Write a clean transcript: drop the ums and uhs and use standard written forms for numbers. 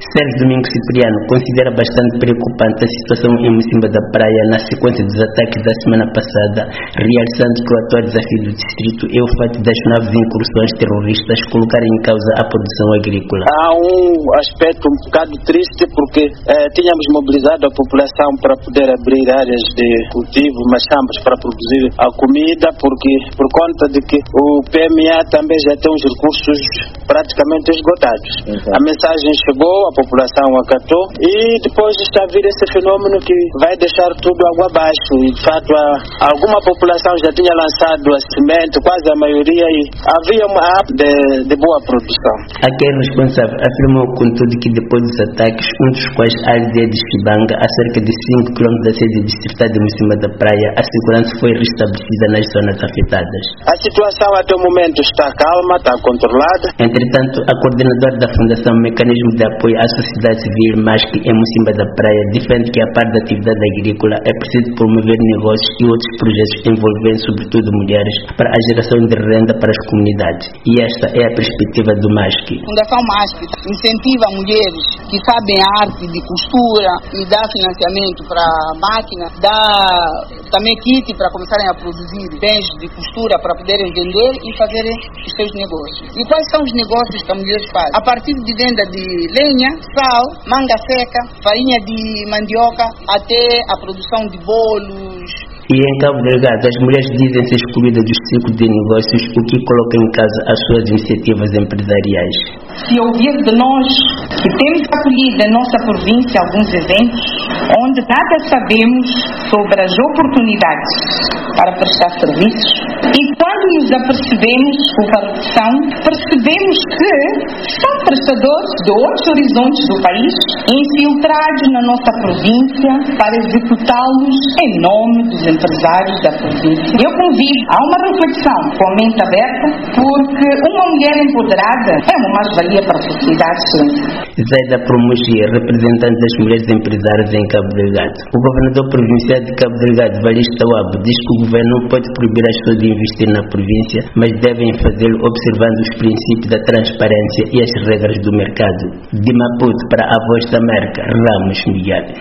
Sérgio Domingos Cipriano considera bastante preocupante a situação em Mocimboa da Praia na sequência dos ataques da semana passada, realçando que o atual desafio do distrito é o fato das novas incursões terroristas colocarem em causa a produção agrícola. Há um aspecto um bocado triste porque tínhamos mobilizado a população para poder abrir áreas de cultivo, machambas para produzir a comida, porque por conta de que o PMA também já tem os recursos praticamente esgotados. A mensagem chegou, a população acatou e depois está a vir esse fenômeno que vai deixar tudo água abaixo. E de fato alguma população já tinha lançado a semente, quase a maioria, e havia uma app de boa produção. Aquele responsável afirmou contudo que depois dos ataques, um dos quais a aldeia de Chibanga, a cerca de 5 km da sede distrital de Mocimboa da Praia, a segurança foi restabelecida nas zonas afetadas. A situação até o momento está calma, está controlada. Entretanto, a coordenadora da Fundação Mecanismo de Apoio à Sociedade Civil, MASC, em Mocimboa da Praia, defende que a parte da atividade agrícola é preciso promover negócios e outros projetos envolvendo sobretudo mulheres para a geração de renda para as comunidades. E esta é a perspectiva do MASC. A Fundação MASC incentiva mulheres que sabem a arte de costura e dá financiamento para a máquina, dá também kit para começarem a produzir bens de costura para poderem vender e fazerem os seus negócios. E quais são os negócios que as mulheres fazem? A partir de venda de lenha, sal, manga seca, farinha de mandioca, até a produção de bolos. E em Cabo Delgado, as mulheres dizem-se excluídas dos ciclos de negócios, o que coloca em causa as suas iniciativas empresariais. Se ouvir de nós que temos acolhido na nossa província alguns eventos onde nada sabemos sobre as oportunidades para prestar serviços, e quando nos apercebemos o que são, percebemos que são prestadores de outros horizontes do país, infiltrados na nossa província para executá-los em nome dos empresários da província. Eu convido a uma reflexão com a mente aberta, porque uma mulher empoderada é uma mais-valia para a sociedade. Zaida Promugia, representante das mulheres empresárias em Cabo Delgado. O governador provincial de Cabo Delgado, Valista Wabo, diz que o governo não pode proibir as pessoas de investir na província, mas devem fazê-lo observando os princípios da transparência e as regras do mercado. De Maputo para a Voz da América, Ramos Miguel.